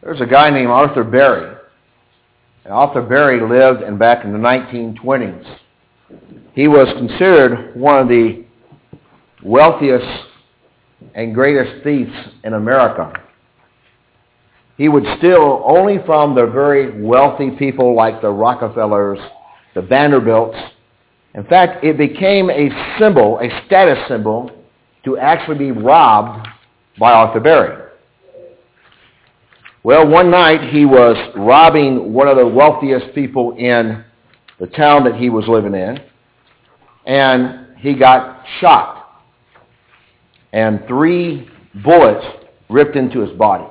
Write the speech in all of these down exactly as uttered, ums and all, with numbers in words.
There's a guy named Arthur Berry. And Arthur Berry lived in back in the nineteen twenties. He was considered one of the wealthiest and greatest thieves in America. He would steal only from the very wealthy people like the Rockefellers, the Vanderbilts. In fact, it became a symbol, a status symbol, to actually be robbed by Arthur Berry. Well, one night he was robbing one of the wealthiest people in the town that he was living in, and he got shot. And three bullets ripped into his body.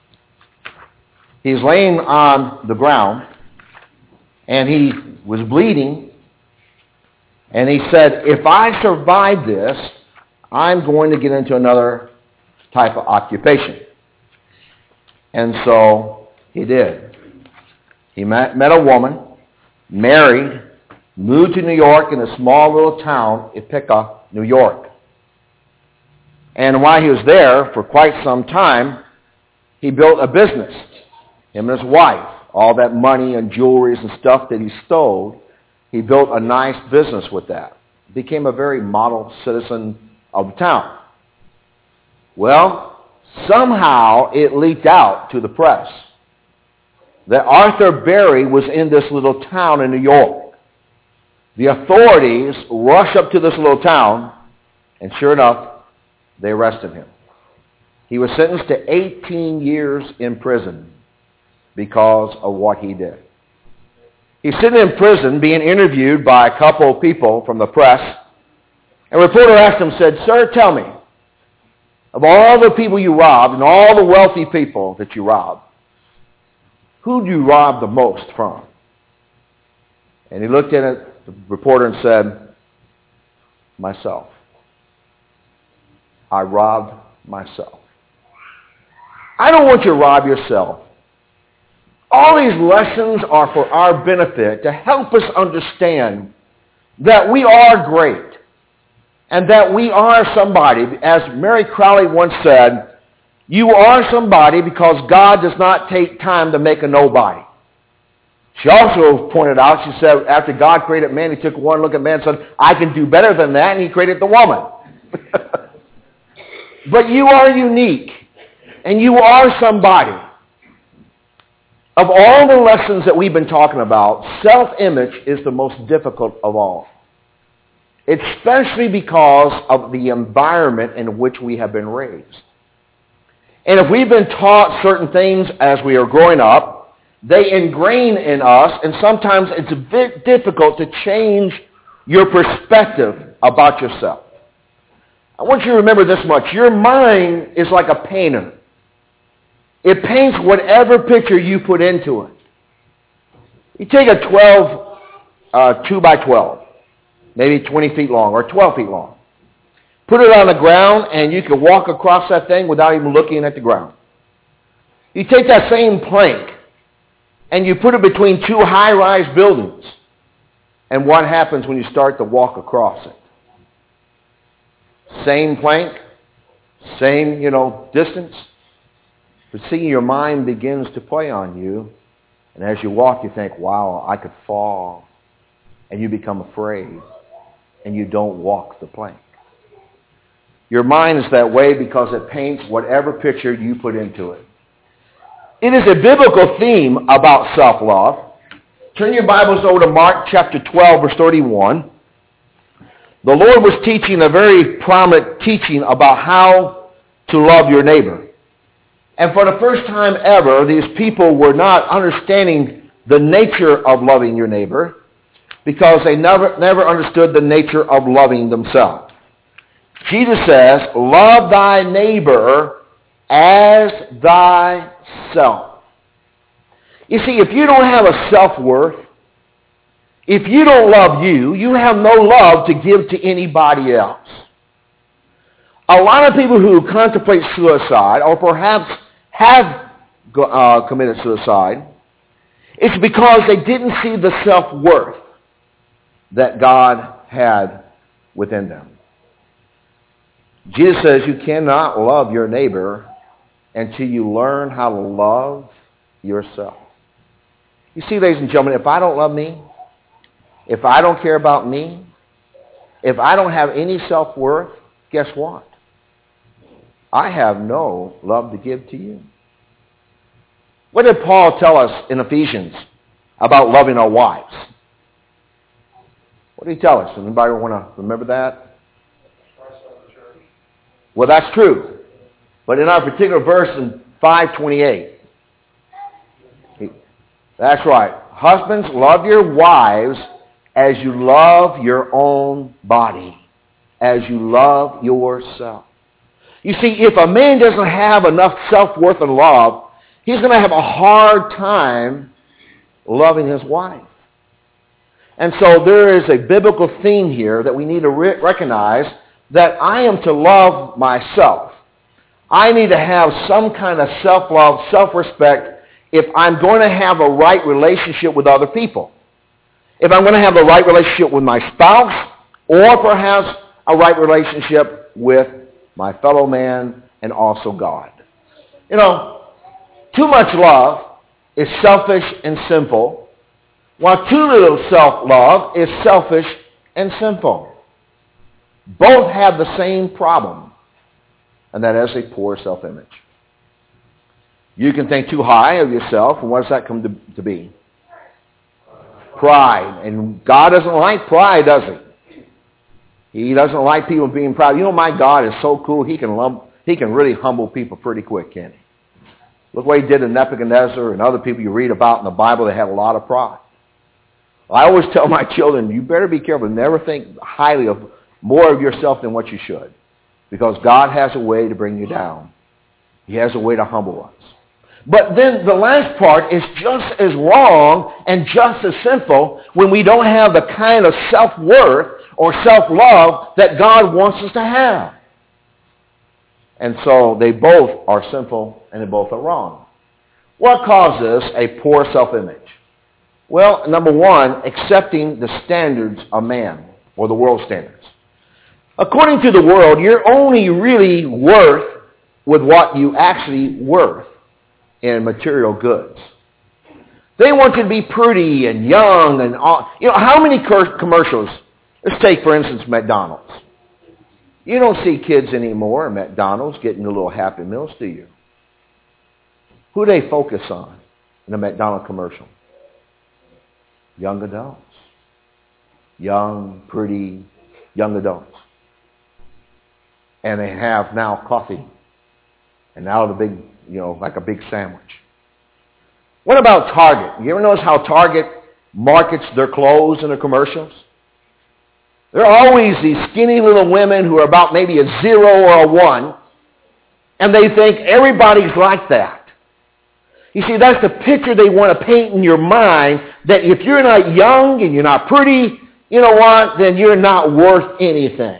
He's laying on the ground, and he was bleeding, and he said, if I survive this, I'm going to get into another type of occupation. And so he did. He met, met a woman, married, moved to New York in a small little town, Ithaca, New York. And while he was there for quite some time, he built a business. Him and his wife, all that money and jewelry and stuff that he stole, he built a nice business with that. Became a very model citizen of the town. Well, somehow it leaked out to the press that Arthur Berry was in this little town in New York. The authorities rushed up to this little town, and sure enough, they arrested him. He was sentenced to eighteen years in prison because of what he did. He's sitting in prison being interviewed by a couple of people from the press. And a reporter asked him, said, sir, tell me, of all the people you robbed and all the wealthy people that you robbed, who do you rob the most from? And he looked at it, the reporter, and said, myself. I robbed myself. I don't want you to rob yourself. All these lessons are for our benefit, to help us understand that we are great and that we are somebody. As Mary Crowley once said, you are somebody because God does not take time to make a nobody. She also pointed out, she said, after God created man, he took one look at man and said, I can do better than that, and he created the woman. But you are unique, and you are somebody. Of all the lessons that we've been talking about, self-image is the most difficult of all. Especially because of the environment in which we have been raised. And if we've been taught certain things as we are growing up, they ingrain in us, and sometimes it's a bit difficult to change your perspective about yourself. I want you to remember this much. Your mind is like a painter. It paints whatever picture you put into it. You take a twelve, uh, two by twelve, maybe twenty feet long or twelve feet long. Put it on the ground and you can walk across that thing without even looking at the ground. You take that same plank and you put it between two high-rise buildings. And what happens when you start to walk across it? Same plank, same, you know, distance. But see, your mind begins to play on you. And as you walk, you think, wow, I could fall. And you become afraid. And you don't walk the plank. Your mind is that way because it paints whatever picture you put into it. It is a biblical theme about self-love. Turn your Bibles over to Mark chapter twelve, verse thirty-one. The Lord was teaching a very prominent teaching about how to love your neighbor. And for the first time ever, these people were not understanding the nature of loving your neighbor because they never, never understood the nature of loving themselves. Jesus says, love thy neighbor as thyself. You see, if you don't have a self-worth, if you don't love you, you have no love to give to anybody else. A lot of people who contemplate suicide or perhaps have uh, committed suicide, it's because they didn't see the self-worth that God had within them. Jesus says you cannot love your neighbor until you learn how to love yourself. You see, ladies and gentlemen, if I don't love me, if I don't care about me, if I don't have any self-worth, guess what? I have no love to give to you. What did Paul tell us in Ephesians about loving our wives? What did he tell us? Anybody want to remember that? Well, that's true. But in our particular verse in five twenty-eight, that's right. Husbands, love your wives as you love your own body, as you love yourself. You see, if a man doesn't have enough self-worth and love, he's going to have a hard time loving his wife. And so there is a biblical theme here that we need to re- recognize that I am to love myself. I need to have some kind of self-love, self-respect if I'm going to have a right relationship with other people. If I'm going to have the right relationship with my spouse, or perhaps a right relationship with my fellow man and also God. You know, too much love is selfish and sinful, while too little self-love is selfish and sinful. Both have the same problem, and that is a poor self-image. You can think too high of yourself, and what does that come to, to be? Pride. And God doesn't like pride, does he? He doesn't like people being proud. You know, my God is so cool, he can lump, he can really humble people pretty quick, can't he? Look what he did to Nebuchadnezzar and other people you read about in the Bible that had a lot of pride. I always tell my children, you better be careful. Never think highly of more of yourself than what you should. Because God has a way to bring you down. He has a way to humble us. But then the last part is just as wrong and just as sinful when we don't have the kind of self-worth or self-love that God wants us to have. And so they both are sinful and they both are wrong. What causes a poor self-image? Well, number one, accepting the standards of man or the world standards. According to the world, you're only really worth with what you actually worth in material goods. They want you to be pretty and young and all. You know, how many commercials? Let's take, for instance, McDonald's. You don't see kids anymore at McDonald's getting the little Happy Meals, do you? Who do they focus on in a McDonald's commercial? Young adults. Young, pretty, young adults. And they have now coffee. And now the big, you know, like a big sandwich. What about Target? You ever notice how Target markets their clothes in the commercials? There are always these skinny little women who are about maybe a zero or a one, and they think everybody's like that. You see, that's the picture they want to paint in your mind, that if you're not young and you're not pretty, you know what, then you're not worth anything.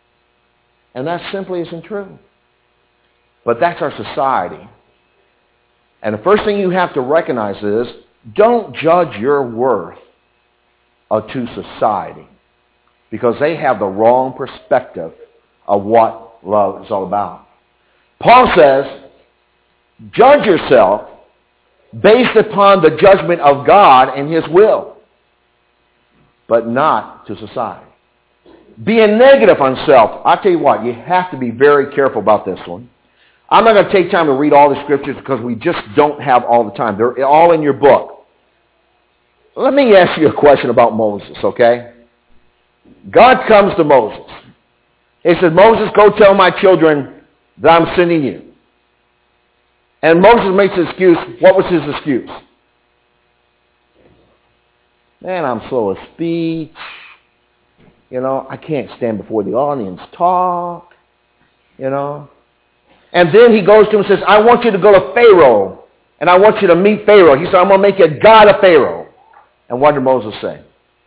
And that simply isn't true. But that's our society. And the first thing you have to recognize is, don't judge your worth to society, because they have the wrong perspective of what love is all about. Paul says, judge yourself based upon the judgment of God and his will, but not to society. Being negative on self, I'll tell you what, you have to be very careful about this one. I'm not going to take time to read all the scriptures because we just don't have all the time. They're all in your book. Let me ask you a question about Moses, okay? God comes to Moses. He says, Moses, go tell my children that I'm sending you. And Moses makes an excuse. What was his excuse? Man, I'm slow of speech. You know, I can't stand before the audience talk. You know. And then he goes to him and says, I want you to go to Pharaoh. And I want you to meet Pharaoh. He said, I'm going to make you a god of Pharaoh. And what did Moses say?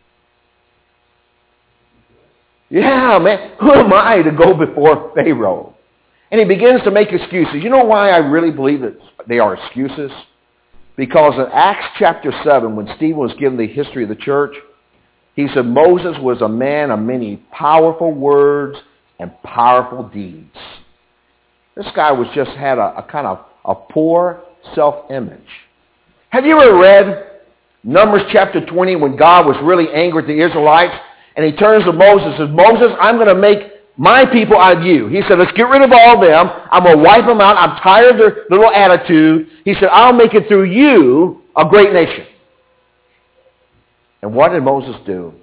Yeah, man, who am I to go before Pharaoh? And he begins to make excuses. You know why I really believe that they are excuses? Because in Acts chapter seven, when Stephen was given the history of the church, he said Moses was a man of many powerful words and powerful deeds. This guy was just had a, a kind of a poor self-image. Have you ever read Numbers chapter twenty when God was really angry at the Israelites? And he turns to Moses and says, Moses, I'm going to make my people out of you. He said, let's get rid of all of them. I'm going to wipe them out. I'm tired of their little attitude. He said, I'll make it through you a great nation. And what did Moses do?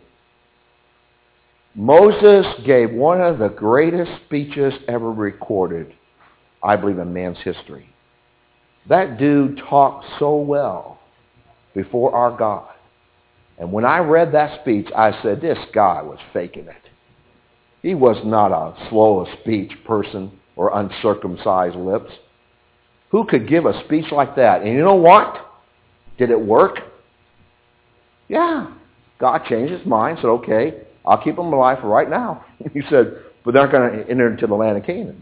Moses gave one of the greatest speeches ever recorded, I believe, in man's history. That dude talked so well before our God. And when I read that speech, I said, this guy was faking it. He was not a slow of speech person or uncircumcised lips. Who could give a speech like that? And you know what? Did it work? Yeah. God changed his mind, said, okay, I'll keep them alive for right now. He said, but they're not going to enter into the land of Canaan.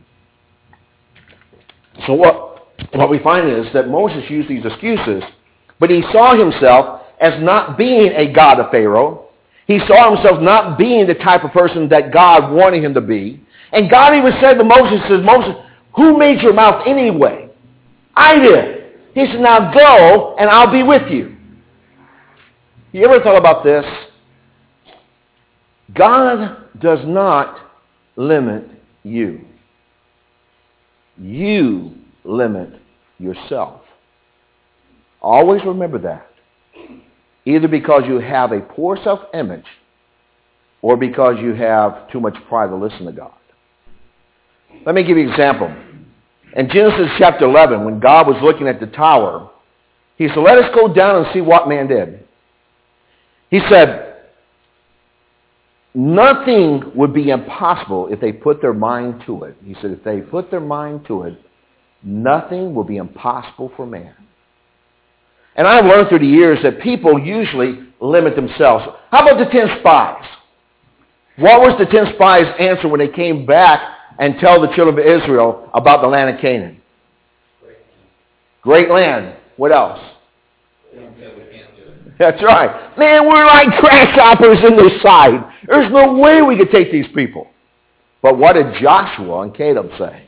So what, what we find is that Moses used these excuses, but he saw himself as not being a god of Pharaoh. He saw himself not being the type of person that God wanted him to be. And God even said to Moses, says, Moses, who made your mouth anyway? I did. He said, now go and I'll be with you. You ever thought about this? God does not limit you. You limit yourself. Always remember that. Either because you have a poor self-image or because you have too much pride to listen to God. Let me give you an example. In Genesis chapter eleven, when God was looking at the tower, he said, let us go down and see what man did. He said, nothing would be impossible if they put their mind to it. He said, if they put their mind to it, nothing will be impossible for man. And I've learned through the years that people usually limit themselves. How about the ten spies? What was the ten spies' answer when they came back and tell the children of Israel about the land of Canaan? Great land. What else? That's right. Man, we're like grasshoppers in their side. There's no way we could take these people. But what did Joshua and Caleb say?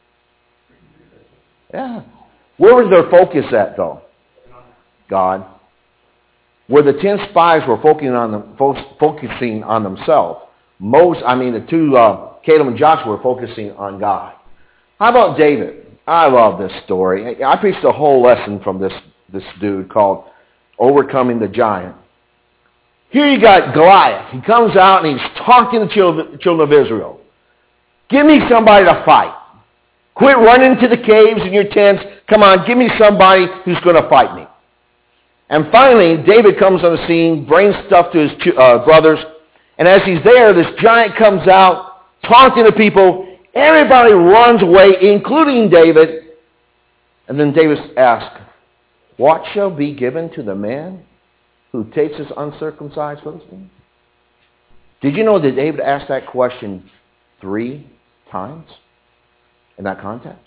Yeah. Where was their focus at, though? God. Where the ten spies were focusing on them, focusing on themselves. Most, I mean, the two, uh, Caleb and Joshua were focusing on God. How about David? I love this story. I preached a whole lesson from this, this dude called Overcoming the Giant. Here you got Goliath. He comes out and he's talking to the children, children of Israel. Give me somebody to fight. Quit running to the caves in your tents. Come on, give me somebody who's going to fight me. And finally, David comes on the scene, brings stuff to his uh, brothers. And as he's there, this giant comes out, talking to people. Everybody runs away, including David. And then David asks, what shall be given to the man who takes his uncircumcised Philistine? Did you know that David asked that question three times in that context?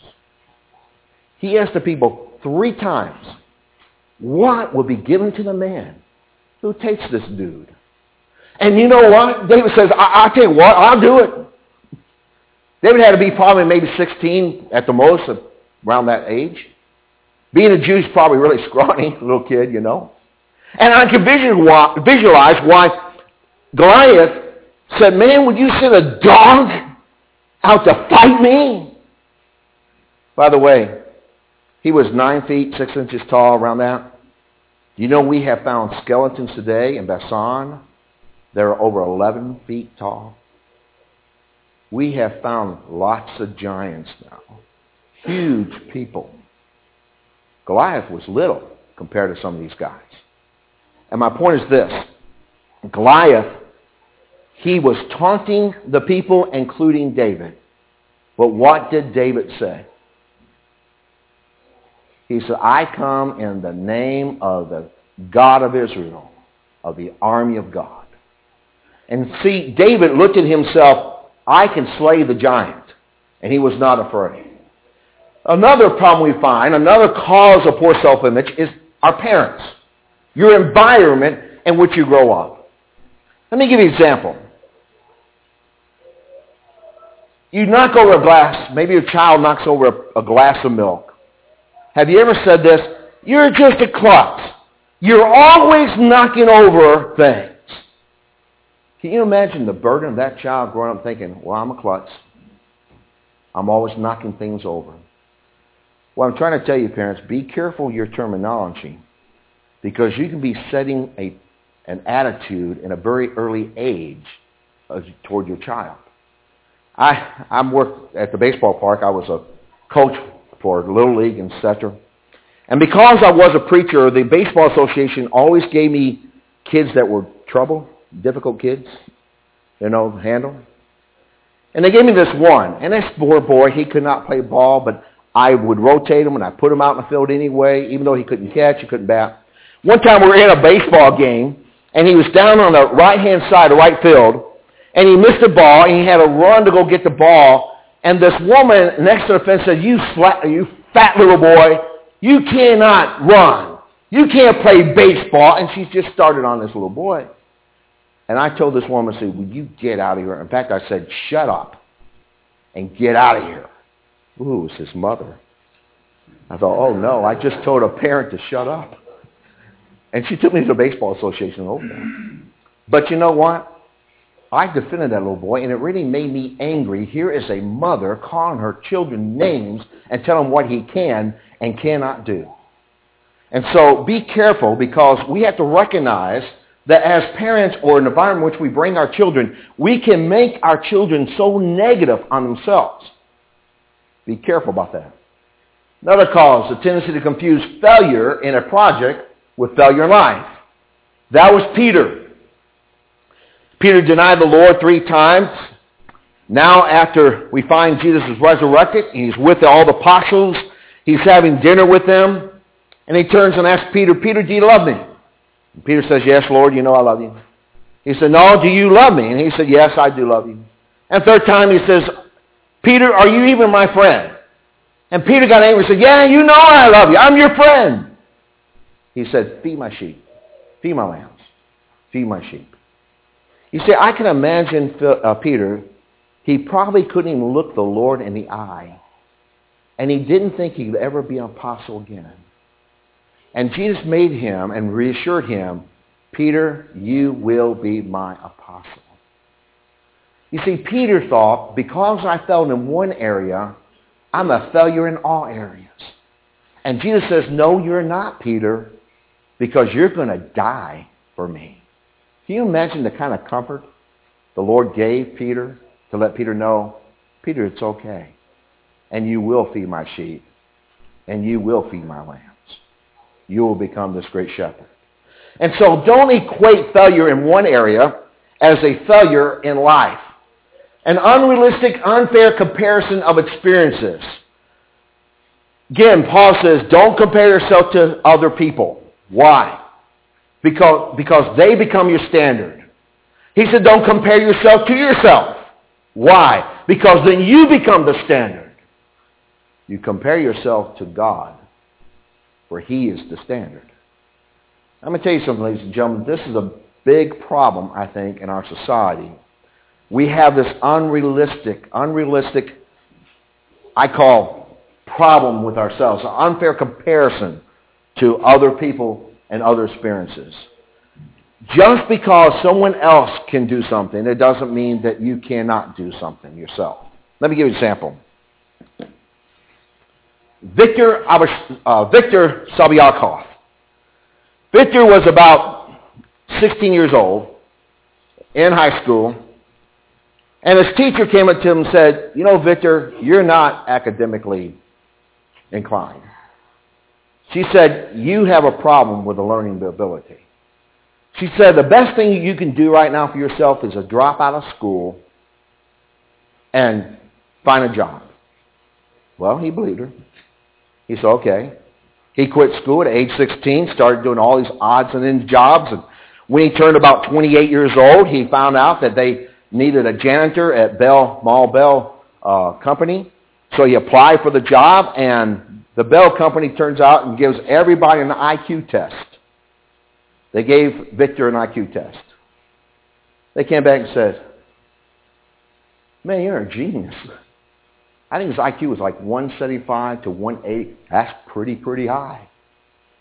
He asked the people three times, what will be given to the man who takes this dude? And you know what? David says, I- I'll tell you what, I'll do it. David had to be probably maybe sixteen at the most, around that age. Being a Jew, he's probably really scrawny, little kid, you know. And I can visualize why Goliath said, man, would you send a dog out to fight me? By the way, he was nine feet, six inches tall, around that. Do you know we have found skeletons today in Bassan that are over eleven feet tall? We have found lots of giants now. Huge people. Goliath was little compared to some of these guys. And my point is this. Goliath, he was taunting the people, including David. But what did David say? He said, I come in the name of the God of Israel, of the army of God. And see, David looked at himself, I can slay the giant. And he was not afraid. Another problem we find, another cause of poor self-image is our parents. Your environment in which you grow up. Let me give you an example. You knock over a glass, maybe your child knocks over a, a glass of milk. Have you ever said this? You're just a klutz. You're always knocking over things. Can you imagine the burden of that child growing up thinking, well, I'm a klutz. I'm always knocking things over. Well, I'm trying to tell you, parents, be careful of your terminology, because you can be setting a, an attitude in a very early age toward your child. I I'm worked at the baseball park. I was a coach for Little League and et cetera. And because I was a preacher, the Baseball Association always gave me kids that were trouble, difficult kids, you know, handle. And they gave me this one. And this poor boy, he could not play ball, but I would rotate him and I put him out in the field anyway, even though he couldn't catch, he couldn't bat. One time we were in a baseball game, and he was down on the right-hand side of right field, and he missed the ball, and he had to run to go get the ball. And this woman next to the fence said, you, flat, you fat little boy, you cannot run. You can't play baseball. And she just started on this little boy. And I told this woman, I said, will you get out of here? In fact, I said, shut up and get out of here. Ooh, it's his mother. I thought, oh, no, I just told a parent to shut up. And she took me to the Baseball Association over there. But you know what? I defended that little boy, and it really made me angry. Here is a mother calling her children names and telling them what he can and cannot do. And so be careful, because we have to recognize that as parents, or an environment in which we bring our children, we can make our children so negative on themselves. Be careful about that. Another cause, the tendency to confuse failure in a project with failure in life. That was Peter. Peter denied the Lord three times. Now, after we find Jesus is resurrected, he's with all the apostles. He's having dinner with them. And he turns and asks Peter, Peter, do you love me? And Peter says, yes, Lord, you know I love you. He said, no, do you love me? And he said, yes, I do love you. And third time he says, Peter, are you even my friend? And Peter got angry and said, yeah, you know I love you. I'm your friend. He said, feed my sheep. Feed my lambs. Feed my sheep. You see, I can imagine uh, Peter, he probably couldn't even look the Lord in the eye. And he didn't think he could ever be an apostle again. And Jesus made him and reassured him, Peter, you will be my apostle. You see, Peter thought, because I failed in one area, I'm a failure in all areas. And Jesus says, no, you're not, Peter, because you're going to die for me. Can you imagine the kind of comfort the Lord gave Peter to let Peter know, Peter, it's okay. And you will feed my sheep. And you will feed my lambs. You will become this great shepherd. And so don't equate failure in one area as a failure in life. An unrealistic, unfair comparison of experiences. Again, Paul says, don't compare yourself to other people. Why? Because, because they become your standard. He said, don't compare yourself to yourself. Why? Because then you become the standard. You compare yourself to God, for he is the standard. I'm going to tell you something, ladies and gentlemen. This is a big problem, I think, in our society. We have this unrealistic, unrealistic, I call, problem with ourselves, an unfair comparison to other people and other experiences. Just because someone else can do something, it doesn't mean that you cannot do something yourself. Let me give you an example. Victor, uh, Victor Sabyakov. Victor was about sixteen years old, in high school, and his teacher came up to him and said, you know, Victor, you're not academically inclined. She said, you have a problem with the learning ability. She said, the best thing you can do right now for yourself is to drop out of school and find a job. Well, he believed her. He said, okay. He quit school at age sixteen, started doing all these odds and ends jobs. And when he turned about twenty-eight years old, he found out that they needed a janitor at Bell, Mall Bell uh, Company. So he applied for the job, and the Bell Company turns out and gives everybody an I Q test. They gave Victor an I Q test. They came back and said, man, you're a genius. I think his I Q was like one seventy-five to one eighty. That's pretty, pretty high.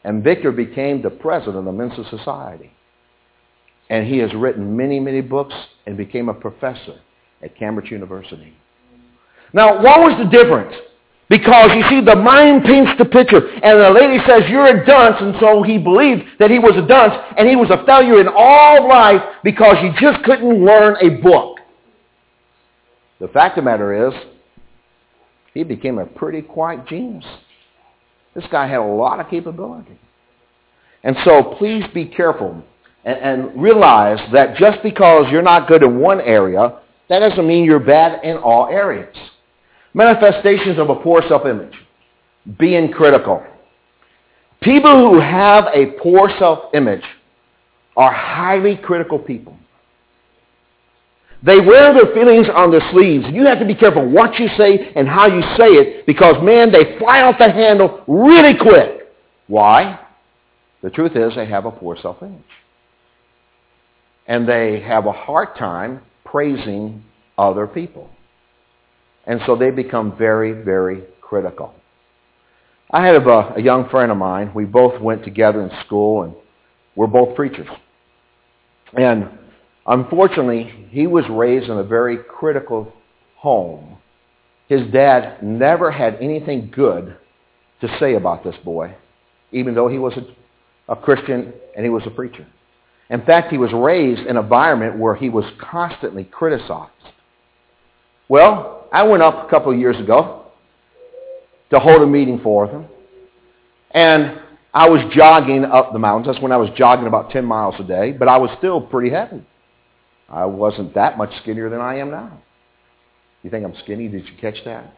And Victor became the president of Mensa Society. And he has written many, many books and became a professor at Cambridge University. Now, what was the difference? Because, you see, the mind paints the picture. And the lady says, you're a dunce. And so he believed that he was a dunce. And he was a failure in all of life because he just couldn't learn a book. The fact of the matter is, he became a pretty quiet genius. This guy had a lot of capability. And so please be careful and, and realize that just because you're not good in one area, that doesn't mean you're bad in all areas. Manifestations of a poor self-image. Being critical. People who have a poor self-image are highly critical people. They wear their feelings on their sleeves. You have to be careful what you say and how you say it because, man, they fly off the handle really quick. Why? The truth is they have a poor self-image. And they have a hard time praising other people. And so they become very, very critical. I had a, a young friend of mine. We both went together in school, and we're both preachers. And unfortunately, he was raised in a very critical home. His dad never had anything good to say about this boy, even though he was a, a Christian and he was a preacher. In fact, he was raised in an environment where he was constantly criticized. Well, I went up a couple of years ago to hold a meeting for him, and I was jogging up the mountains. That's when I was jogging about ten miles a day, but I was still pretty heavy. I wasn't that much skinnier than I am now. You think I'm skinny? Did you catch that?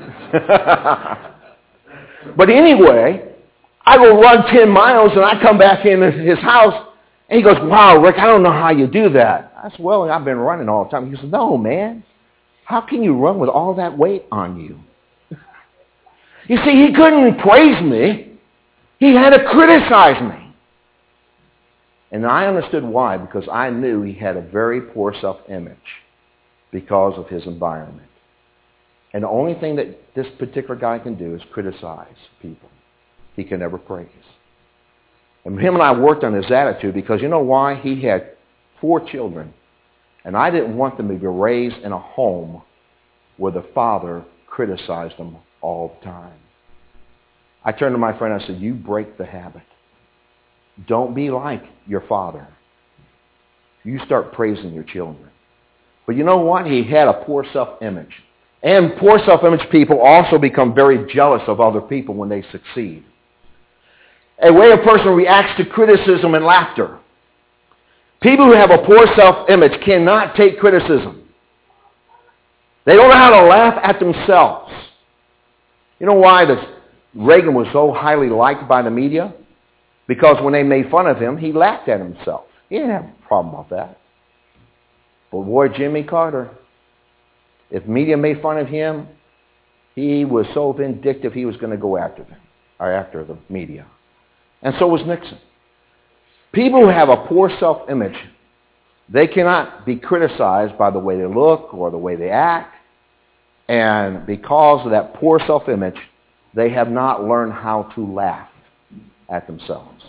But anyway, I go run ten miles, and I come back in his house, and he goes, wow, Rick, I don't know how you do that. I said, well, I've been running all the time. He said, no, man. How can you run with all that weight on you? You see, he couldn't praise me. He had to criticize me. And I understood why, because I knew he had a very poor self-image because of his environment. And the only thing that this particular guy can do is criticize people. He can never praise. And him and I worked on his attitude because you know why? He had four children. And I didn't want them to be raised in a home where the father criticized them all the time. I turned to my friend and I said, you break the habit. Don't be like your father. You start praising your children. But you know what? He had a poor self-image. And poor self-image people also become very jealous of other people when they succeed. A way a person reacts to criticism and laughter. People who have a poor self-image cannot take criticism. They don't know how to laugh at themselves. You know why this Reagan was so highly liked by the media? Because when they made fun of him, he laughed at himself. He didn't have a problem about that. But boy, Jimmy Carter, if media made fun of him, he was so vindictive he was going to go after them, or after the media. And so was Nixon. People who have a poor self-image, they cannot be criticized by the way they look or the way they act. And because of that poor self-image, they have not learned how to laugh at themselves.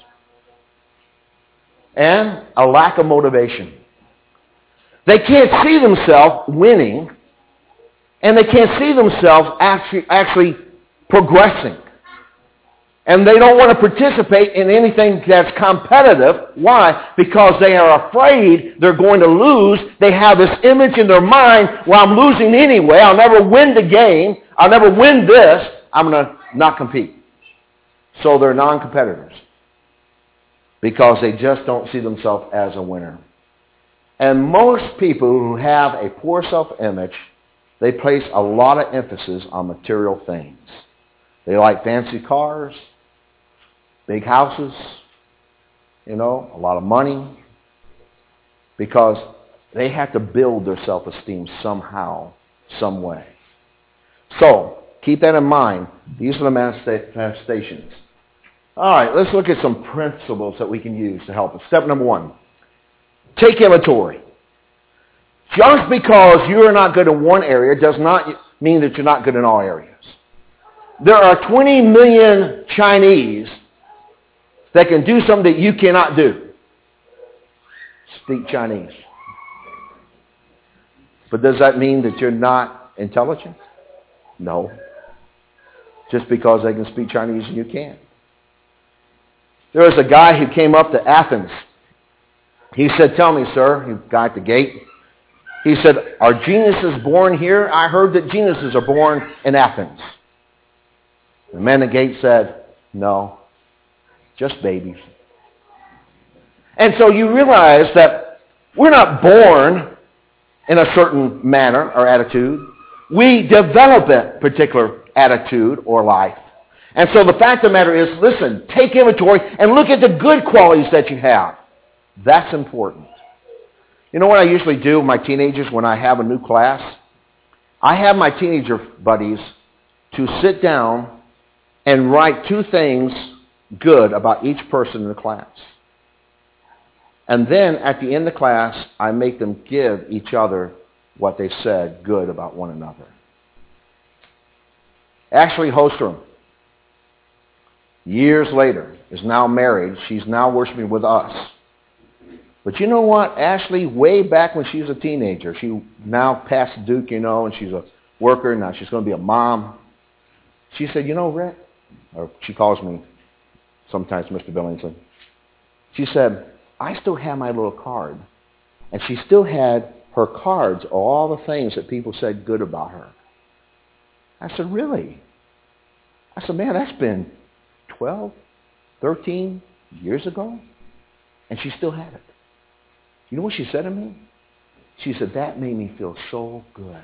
And a lack of motivation. They can't see themselves winning, and they can't see themselves actually, actually progressing. And they don't want to participate in anything that's competitive. Why? Because they are afraid they're going to lose. They have this image in their mind, well, I'm losing anyway. I'll never win the game. I'll never win this. I'm going to not compete. So they're non-competitors because they just don't see themselves as a winner. And most people who have a poor self-image, they place a lot of emphasis on material things. They like fancy cars, big houses, you know, a lot of money, because they have to build their self-esteem somehow, some way. So, keep that in mind. These are the manifestations. All right, let's look at some principles that we can use to help us. Step number one, take inventory. Just because you're not good in one area does not mean that you're not good in all areas. There are twenty million Chinese that can do something that you cannot do. Speak Chinese. But does that mean that you're not intelligent? No. Just because they can speak Chinese and you can't. There was a guy who came up to Athens. He said, tell me, sir, he guy at the gate. He said, are geniuses born here? I heard that geniuses are born in Athens. The man at the gate said, no, just babies. And so you realize that we're not born in a certain manner or attitude. We develop a particular attitude or life. And so the fact of the matter is, listen, take inventory and look at the good qualities that you have. That's important. You know what I usually do with my teenagers when I have a new class? I have my teenager buddies to sit down and write two things good about each person in the class. And then at the end of the class, I make them give each other what they said good about one another. Ashley Hostrom, years later, is now married. She's now worshiping with us. But you know what? Ashley, way back when she was a teenager, she now passed Duke, you know, and she's a worker. Now she's going to be a mom. She said, you know, Rick, or she calls me sometimes Mister Billingsley. She said, I still have my little card. And she still had her cards of all the things that people said good about her. I said, really? I said, man, that's been twelve, thirteen years ago? And she still had it. You know what she said to me? She said, that made me feel so good.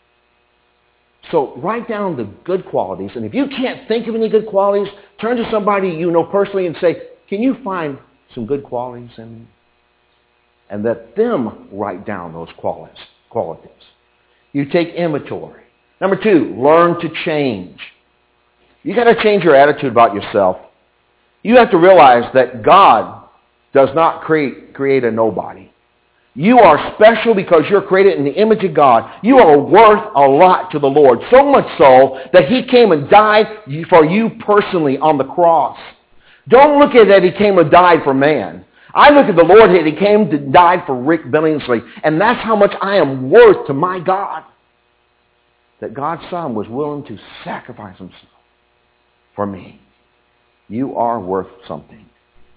So write down the good qualities. And if you can't think of any good qualities, turn to somebody you know personally and say, can you find some good qualities in me? And let them write down those qualities. qualities. You take inventory. Number two, learn to change. You got to change your attitude about yourself. You have to realize that God does not create, create a nobody. You are special because you're created in the image of God. You are worth a lot to the Lord. So much so that He came and died for you personally on the cross. Don't look at that He came and died for man. I look at the Lord that He came to die for Rick Billingsley. And that's how much I am worth to my God. That God's Son was willing to sacrifice Himself for me. You are worth something.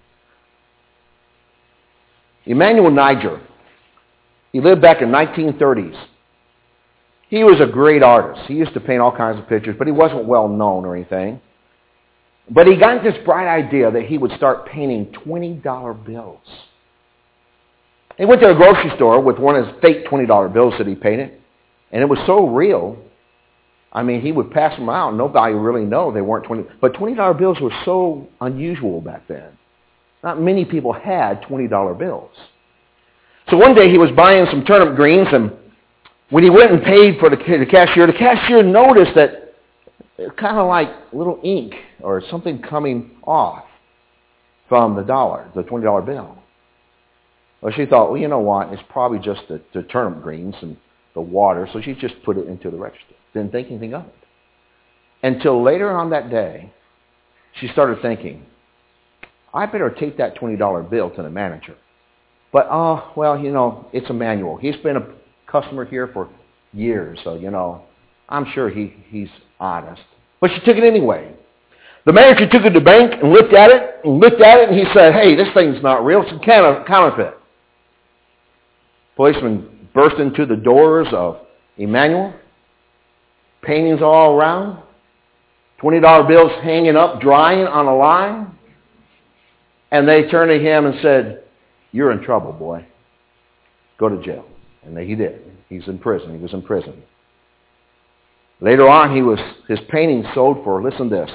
Emmanuel Niger. He lived back in nineteen thirties. He was a great artist. He used to paint all kinds of pictures, but he wasn't well known or anything. But he got this bright idea that he would start painting twenty dollar bills. He went to a grocery store with one of his fake twenty dollar bills that he painted, and it was so real. I mean, he would pass them out, and nobody would really know they weren't twenty. But twenty dollar bills were so unusual back then. Not many people had twenty dollar bills. So one day he was buying some turnip greens, and when he went and paid for the, the cashier, the cashier noticed that it kind of like little ink or something coming off from the dollar, the twenty dollar bill. Well, she thought, well, you know what? It's probably just the, the turnip greens and the water, so she just put it into the register. Didn't think anything of it. Until later on that day, she started thinking, I better take that twenty dollar bill to the manager. But, oh, well, you know, it's Emmanuel. He's been a customer here for years, so, you know, I'm sure he, he's honest. But she took it anyway. The manager took it to the bank and looked at it, and looked at it, and he said, hey, this thing's not real. It's a counterfeit. Policeman burst into the doors of Emmanuel. Paintings all around. twenty dollar bills hanging up, drying on a line. And they turned to him and said, you're in trouble, boy. Go to jail. And he did. He's in prison. He was in prison. Later on, he was his paintings sold for, listen to this,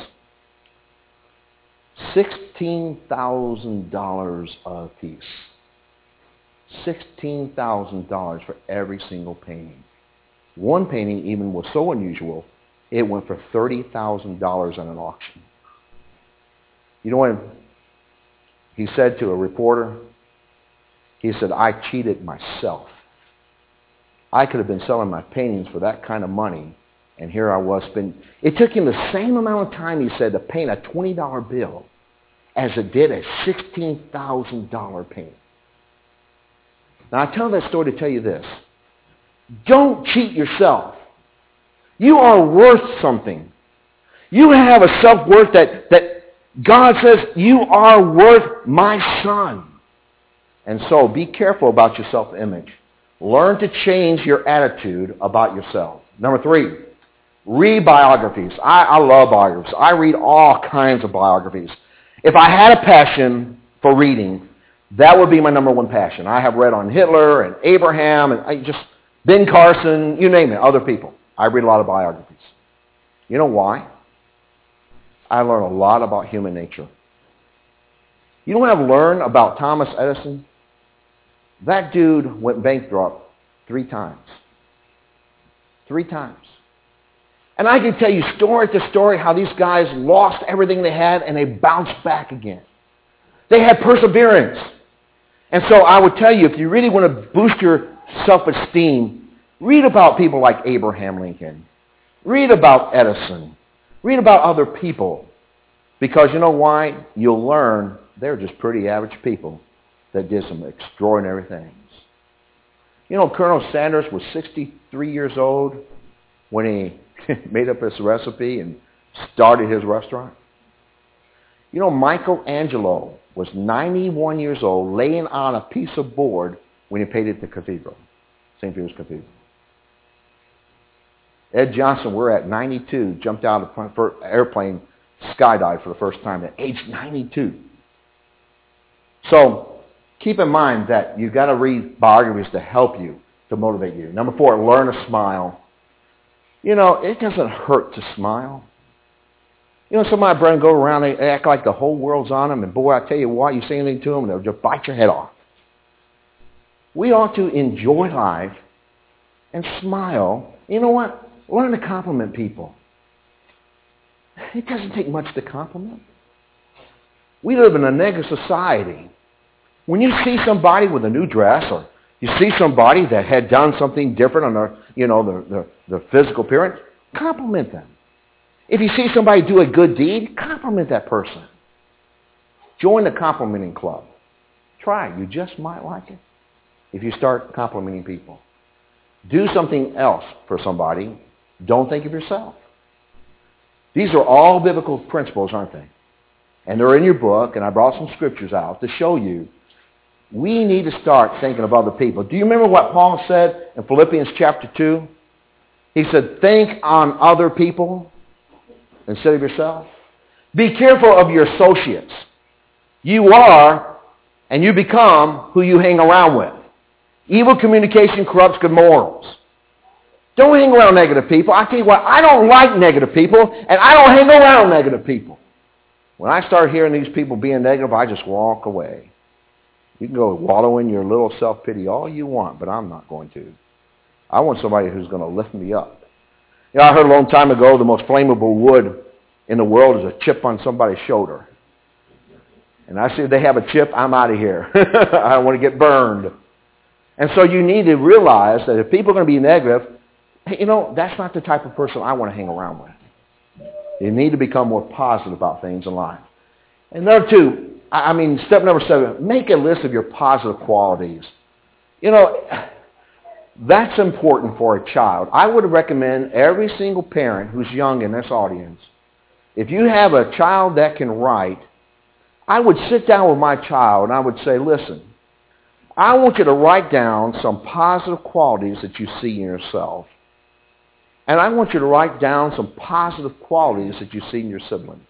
sixteen thousand dollars a piece. sixteen thousand dollars for every single painting. One painting even was so unusual, it went for thirty thousand dollars on an auction. You know what he said to a reporter? He said, I cheated myself. I could have been selling my paintings for that kind of money, and here I was spending. It took him the same amount of time, he said, to paint a twenty dollar bill as it did a sixteen thousand dollars painting. Now, I tell that story to tell you this. Don't cheat yourself. You are worth something. You have a self-worth that, that God says, you are worth my son. And so be careful about your self-image. Learn to change your attitude about yourself. Number three, read biographies. I, I love biographies. I read all kinds of biographies. If I had a passion for reading, that would be my number one passion. I have read on Hitler and Abraham and I just Ben Carson, you name it, other people. I read a lot of biographies. You know why? I learn a lot about human nature. You know what I've learned about Thomas Edison? That dude went bankrupt three times. Three times. And I can tell you story to story how these guys lost everything they had and they bounced back again. They had perseverance. And so I would tell you, if you really want to boost your self-esteem, read about people like Abraham Lincoln. Read about Edison. Read about other people. Because you know why? You'll learn they're just pretty average people that did some extraordinary things. You know, Colonel Sanders was sixty-three years old when he made up his recipe and started his restaurant. You know, Michelangelo was ninety-one years old laying on a piece of board when he painted the cathedral, Saint Peter's Cathedral. Ed Johnson, we're at ninety-two, jumped out of the airplane, skydived for the first time at age ninety-two. So keep in mind that you've got to read biographies to help you, to motivate you. Number four, learn to smile. You know, it doesn't hurt to smile. You know, some of my brethren go around, they act like the whole world's on them, and boy, I tell you what, you say anything to them, they'll just bite your head off. We ought to enjoy life and smile. You know what? Learn to compliment people. It doesn't take much to compliment. We live in a negative society. When you see somebody with a new dress, or you see somebody that had done something different on their, you know, their, their, their physical appearance, compliment them. If you see somebody do a good deed, compliment that person. Join the complimenting club. Try it. You just might like it if you start complimenting people. Do something else for somebody. Don't think of yourself. These are all biblical principles, aren't they? And they're in your book, and I brought some scriptures out to show you we need to start thinking of other people. Do you remember what Paul said in Philippians chapter two? He said, think on other people instead of yourself. Be careful of your associates. You are and you become who you hang around with. Evil communication corrupts good morals. Don't hang around negative people. I tell you what, I don't like negative people, and I don't hang around negative people. When I start hearing these people being negative, I just walk away. You can go wallow in your little self-pity all you want, but I'm not going to. I want somebody who's going to lift me up. You know, I heard a long time ago the most flammable wood in the world is a chip on somebody's shoulder. And I see if they have a chip, I'm out of here. I don't want to get burned. And so you need to realize that if people are going to be negative, hey, you know, that's not the type of person I want to hang around with. You need to become more positive about things in life. And number two, I mean, step number seven, make a list of your positive qualities. You know, that's important for a child. I would recommend every single parent who's young in this audience, if you have a child that can write, I would sit down with my child and I would say, listen, I want you to write down some positive qualities that you see in yourself. And I want you to write down some positive qualities that you see in your siblings.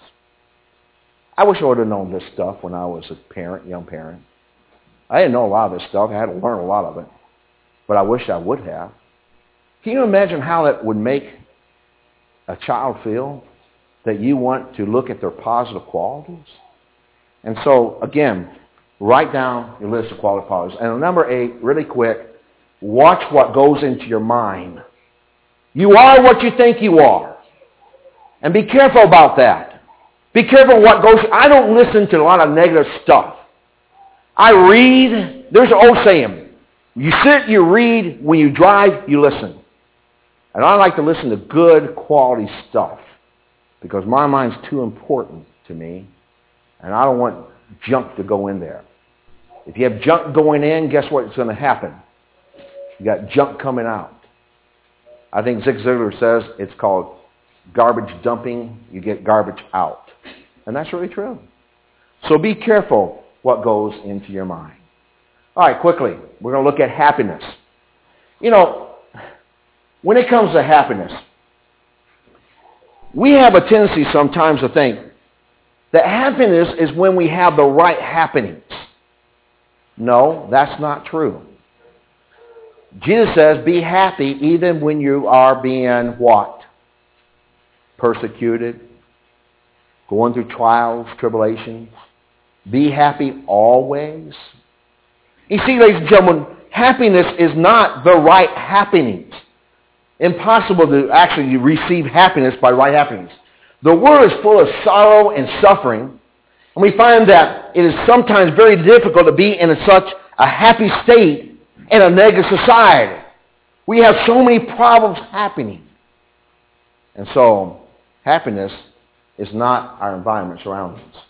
I wish I would have known this stuff when I was a parent, young parent. I didn't know a lot of this stuff. I had to learn a lot of it. But I wish I would have. Can you imagine how that would make a child feel that you want to look at their positive qualities? And so, again, write down your list of quality qualities. And number eight, really quick, watch what goes into your mind. You are what you think you are. And be careful about that. Be careful what goes. I don't listen to a lot of negative stuff. I read. There's an old saying. You sit, you read. When you drive, you listen. And I like to listen to good quality stuff because my mind's too important to me. And I don't want junk to go in there. If you have junk going in, guess what's going to happen? You got junk coming out. I think Zig Ziglar says it's called garbage dumping. You get garbage out. And that's really true. So be careful what goes into your mind. All right, quickly, we're going to look at happiness. You know, when it comes to happiness, we have a tendency sometimes to think that happiness is when we have the right happenings. No, that's not true. Jesus says, be happy even when you are being what? Persecuted, going through trials, tribulations. Be happy always. You see, ladies and gentlemen, happiness is not the right happenings. Impossible to actually receive happiness by right happenings. The world is full of sorrow and suffering, and we find that it is sometimes very difficult to be in such a happy state in a negative society. We have so many problems happening. And so, happiness is not our environment surrounding us.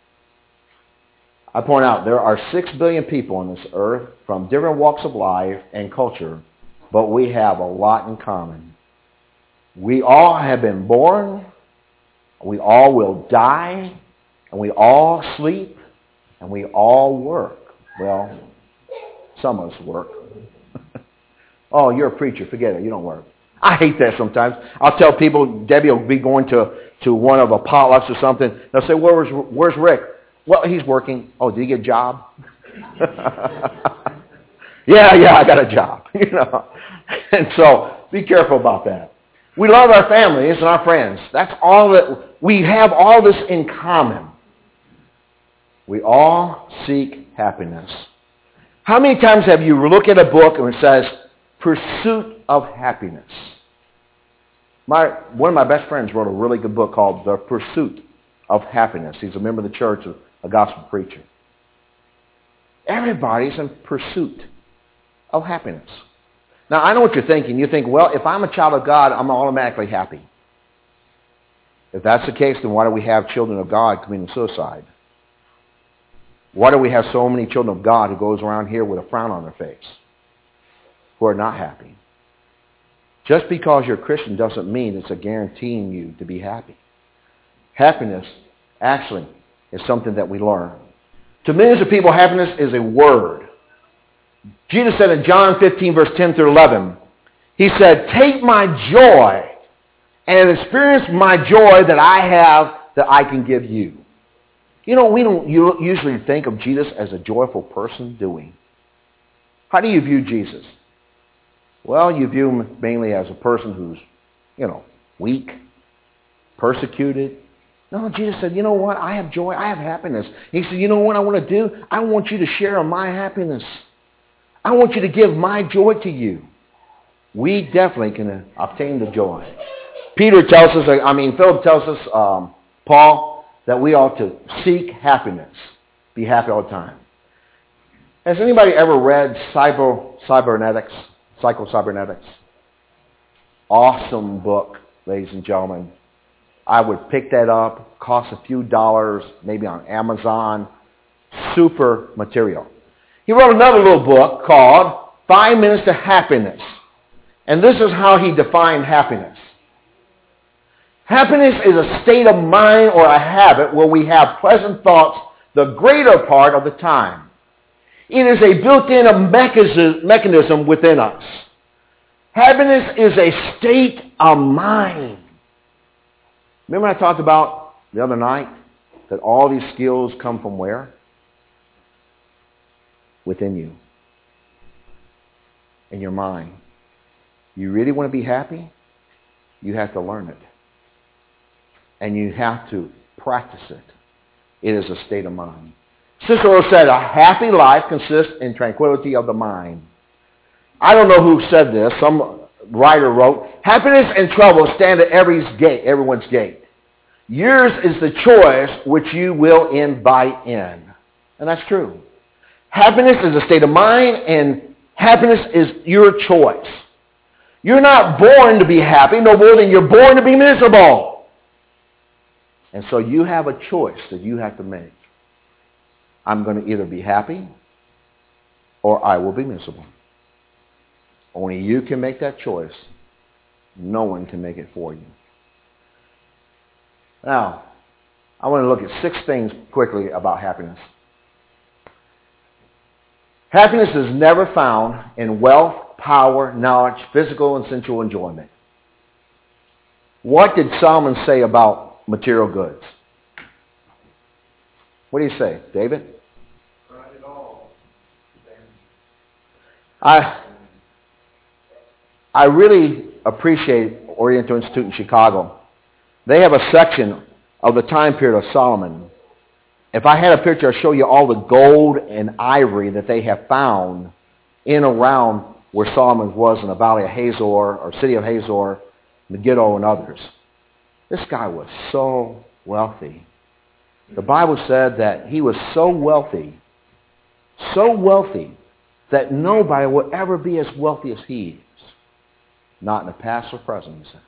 I point out there are six billion people on this earth from different walks of life and culture, but we have a lot in common. We all have been born, we all will die, and we all sleep, and we all work. Well, some of us work. Oh, you're a preacher. Forget it. You don't work. I hate that sometimes. I'll tell people, Debbie will be going to, to one of the potlucks or something. They'll say, where's, where's Rick? Well, he's working. Oh, did he get a job? yeah, yeah, I got a job. You know. And so be careful about that. We love our families and our friends. That's all that we have all this in common. We all seek happiness. How many times have you looked at a book and it says, Pursuit of Happiness? My, one of my best friends wrote a really good book called The Pursuit of Happiness. He's a member of the church, a gospel preacher. Everybody's in pursuit of happiness. Now, I know what you're thinking. You think, well, if I'm a child of God, I'm automatically happy. If that's the case, then why do we have children of God committing suicide? Why do we have so many children of God who goes around here with a frown on their face, who are not happy? Just because you're a Christian doesn't mean it's a guaranteeing you to be happy. Happiness, actually, is something that we learn. To millions of people, happiness is a word. Jesus said in John fifteen, verse ten through eleven, he said, take my joy and experience my joy that I have that I can give you. You know, we don't usually think of Jesus as a joyful person, do we? How do you view Jesus? Well, you view him mainly as a person who's, you know, weak, persecuted. No, Jesus said, you know what? I have joy. I have happiness. He said, you know what I want to do? I want you to share in my happiness. I want you to give my joy to you. We definitely can obtain the joy. Peter tells us, I mean, Philip tells us, um, Paul, that we ought to seek happiness. Be happy all the time. Has anybody ever read Cyber, Cybernetics? Psycho-Cybernetics? Awesome book, ladies and gentlemen. I would pick that up. Costs a few dollars, maybe on Amazon. Super material. He wrote another little book called Five Minutes to Happiness. And this is how he defined happiness. Happiness is a state of mind or a habit where we have pleasant thoughts the greater part of the time. It is a built-in mechanism within us. Happiness is a state of mind. Remember I talked about the other night that all these skills come from where? Within you. In your mind. You really want to be happy? You have to learn it. And you have to practice it. It is a state of mind. Cicero said, a happy life consists in tranquility of the mind. I don't know who said this. Some writer wrote, happiness and trouble stand at every gate, everyone's gate. Yours is the choice which you will invite in. And that's true. Happiness is a state of mind, and happiness is your choice. You're not born to be happy no more than you're born to be miserable. And so you have a choice that you have to make. I'm going to either be happy or I will be miserable. Only you can make that choice. No one can make it for you. Now, I want to look at six things quickly about happiness. Happiness is never found in wealth, power, knowledge, physical and sensual enjoyment. What did Solomon say about material goods? What do you say, David? Not at all. I, I really appreciate Oriental Institute in Chicago. They have a section of the time period of Solomon. If I had a picture, I'd show you all the gold and ivory that they have found in around where Solomon was in the Valley of Hazor or city of Hazor, Megiddo and others. This guy was so wealthy. The Bible said that he was so wealthy, so wealthy, that nobody will ever be as wealthy as he is. Not in the past or present, he said.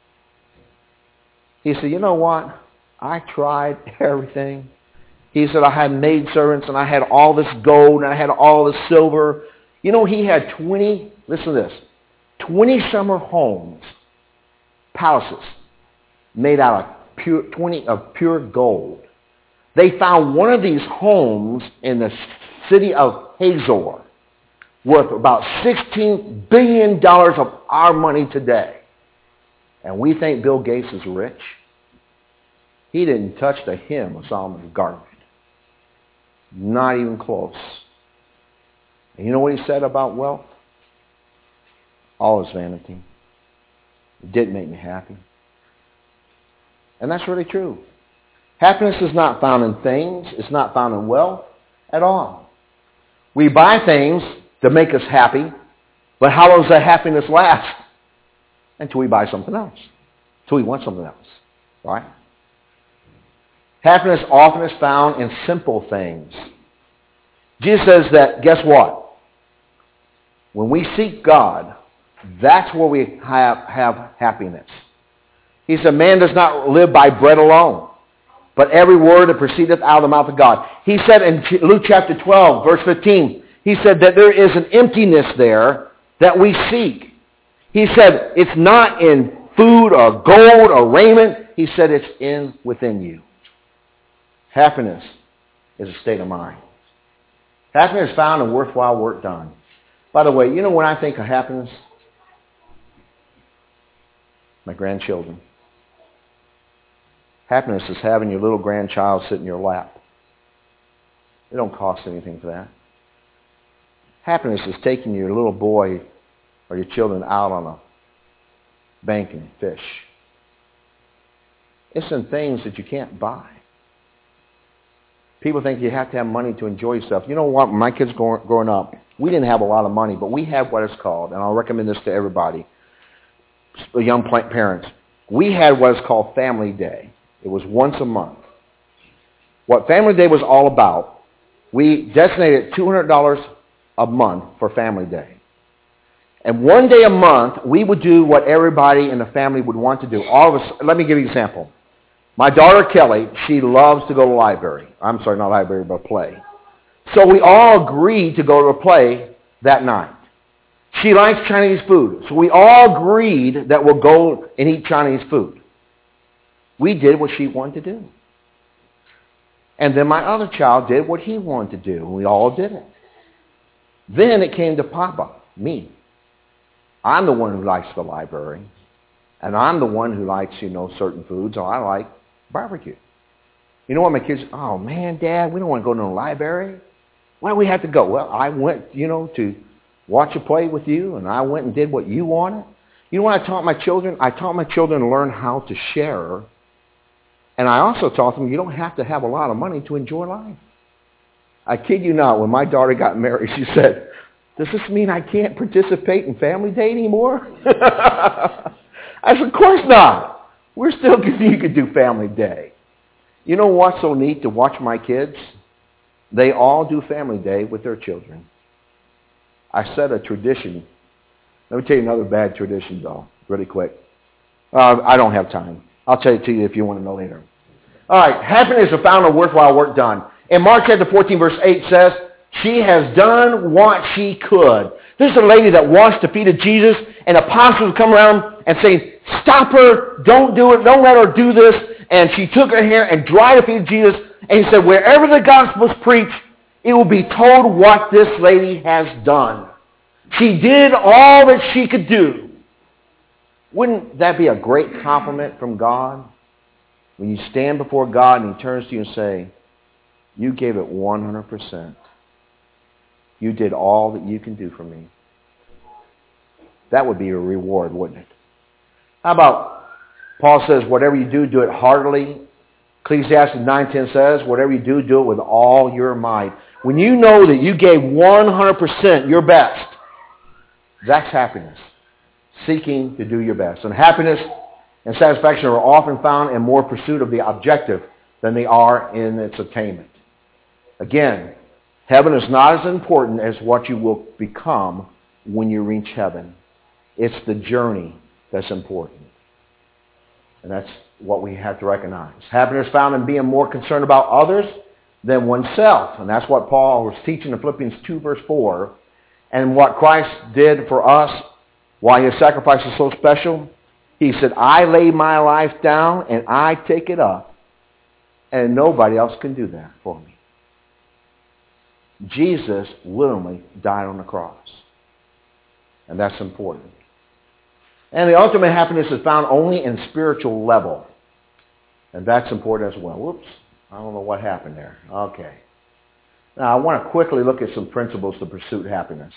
He said, you know what? I tried everything. He said, I had maidservants and I had all this gold and I had all this silver. You know, he had twenty, listen to this, twenty summer homes, palaces, made out of pure, twenty of pure gold. They found one of these homes in the city of Hazor worth about sixteen billion dollars of our money today. And we think Bill Gates is rich. He didn't touch the hem of Solomon's garment. Not even close. And you know what he said about wealth? All is vanity. It didn't make me happy. And that's really true. Happiness is not found in things. It's not found in wealth at all. We buy things to make us happy, but how long does that happiness last? Until we buy something else. Until we want something else. Right? Happiness often is found in simple things. Jesus says that, guess what? When we seek God, that's where we have, have happiness. He said, man does not live by bread alone, but every word that proceedeth out of the mouth of God. He said in Luke chapter twelve, verse fifteen, he said that there is an emptiness there that we seek. He said it's not in food or gold or raiment. He said it's in within you. Happiness is a state of mind. Happiness is found in worthwhile work done. By the way, you know when I think of happiness? My grandchildren. Happiness is having your little grandchild sit in your lap. It don't cost anything for that. Happiness is taking your little boy or your children out on a bank and fish. It's in things that you can't buy. People think you have to have money to enjoy yourself. You know what? When my kids growing, growing up, we didn't have a lot of money, but we had what is called, and I'll recommend this to everybody, young parents. We had what is called Family Day. It was once a month. What Family Day was all about, we designated two hundred dollars a month for Family Day. And one day a month, we would do what everybody in the family would want to do. All of us, let me give you an example. My daughter, Kelly, she loves to go to the library. I'm sorry, not library, but play. So we all agreed to go to a play that night. She likes Chinese food. So we all agreed that we'll go and eat Chinese food. We did what she wanted to do. And then my other child did what he wanted to do. And we all did it. Then it came to Papa, me. I'm the one who likes the library. And I'm the one who likes, you know, certain foods. So I like barbecue. You know what my kids, oh man, Dad, we don't want to go to the library. Why do we have to go? Well, I went, you know, to watch a play with you, and I went and did what you wanted. You know what I taught my children? I taught my children to learn how to share. And I also taught them you don't have to have a lot of money to enjoy life. I kid you not, when my daughter got married, she said, does this mean I can't participate in Family Day anymore? I said, of course not. We're still, you could do Family Day. You know what's so neat to watch my kids? They all do Family Day with their children. I set a tradition. Let me tell you another bad tradition, though, really quick. Uh, I don't have time. I'll tell it to you if you want to know later. All right, happiness is found in worthwhile work done. In Mark chapter fourteen, verse eight says, she has done what she could. This is a lady that washed the feet of Jesus, and apostles would come around and say, stop her, don't do it, don't let her do this. And she took her hair and dried the feet of Jesus, and he said, wherever the gospel is preached, it will be told what this lady has done. She did all that she could do. Wouldn't that be a great compliment from God? When you stand before God and he turns to you and say, you gave it one hundred percent. You did all that you can do for me. That would be a reward, wouldn't it? How about, Paul says, whatever you do, do it heartily. Ecclesiastes nine ten says, whatever you do, do it with all your might. When you know that you gave one hundred percent your best, that's happiness. Seeking to do your best. And happiness and satisfaction are often found in more pursuit of the objective than they are in its attainment. Again, heaven is not as important as what you will become when you reach heaven. It's the journey that's important. And that's what we have to recognize. Happiness is found in being more concerned about others than oneself. And that's what Paul was teaching in Philippians two, verse four. And what Christ did for us, why his sacrifice is so special, he said, I lay my life down and I take it up. And nobody else can do that for me. Jesus willingly died on the cross. And that's important. And the ultimate happiness is found only in spiritual level. And that's important as well. Whoops. I don't know what happened there. Okay. Now, I want to quickly look at some principles to pursue happiness.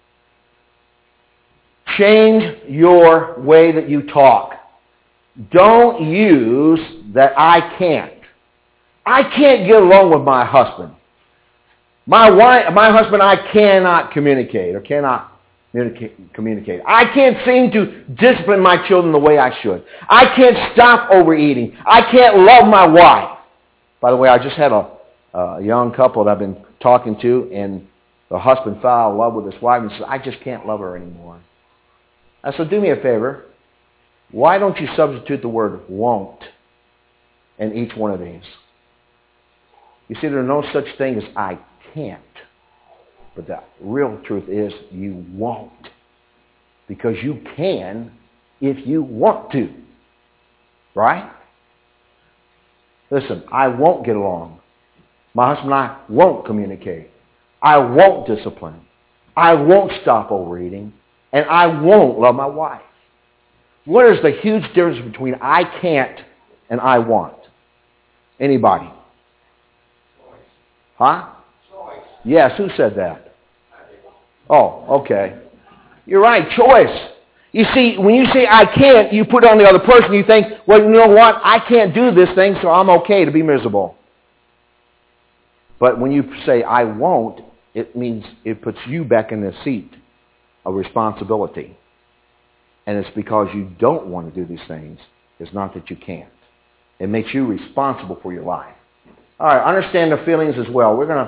Change your way that you talk. Don't use that I can't. I can't get along with my husband. My wife, my husband, I cannot communicate or cannot communicate. I can't seem to discipline my children the way I should. I can't stop overeating. I can't love my wife. By the way, I just had a, a young couple that I've been talking to, and the husband fell out of love with his wife and said, I just can't love her anymore. I said, do me a favor. Why don't you substitute the word won't in each one of these? You see, there's no such thing as I can't. But the real truth is you won't. Because you can if you want to. Right? Listen, I won't get along. My husband and I won't communicate. I won't discipline. I won't stop overeating. And I won't love my wife. What is the huge difference between I can't and I want? Anybody? Huh? Yes, who said that? Oh, okay. You're right, choice. You see, when you say I can't, you put it on the other person. You think, well, you know what? I can't do this thing, so I'm okay to be miserable. But when you say I won't, it means it puts you back in the seat of responsibility. And it's because you don't want to do these things. It's not that you can't. It makes you responsible for your life. All right, understand the feelings as well. We're going to